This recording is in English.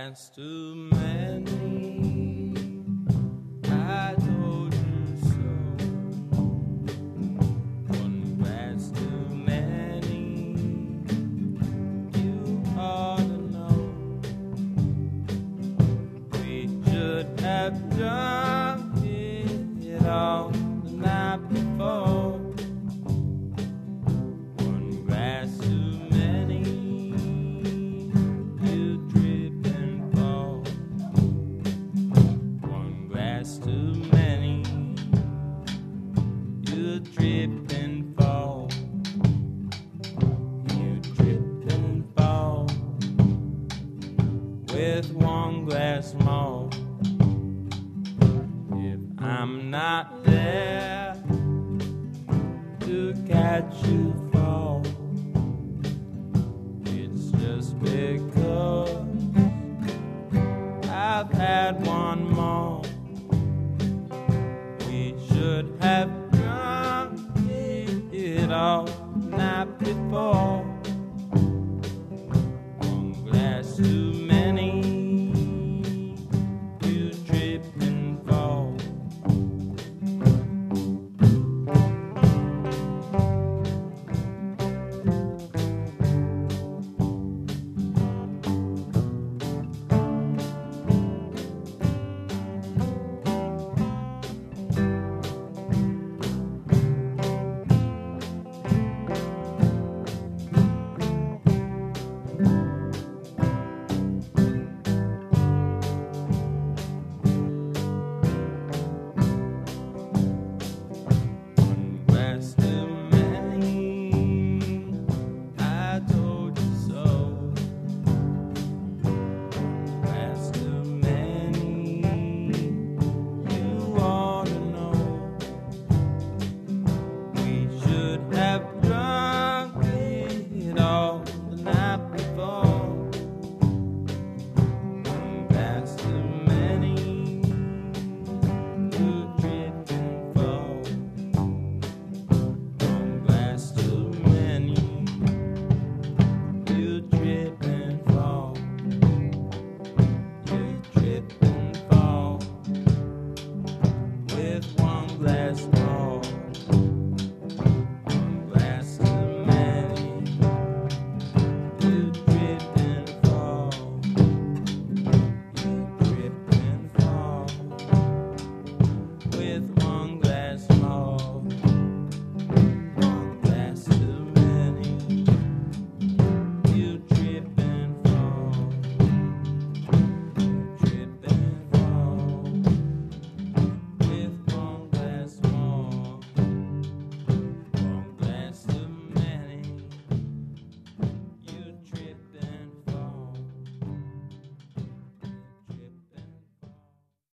glass too many. I told you so. One glass too many. You ought to know. We should have drunk it all the night before. One glass too many. You trip and fall. One glass too many. You trip and fall. You trip and fall. With one glass more. If I'm not there to catch you fall, it's just because I've had one more. We should have drunk it all the night before.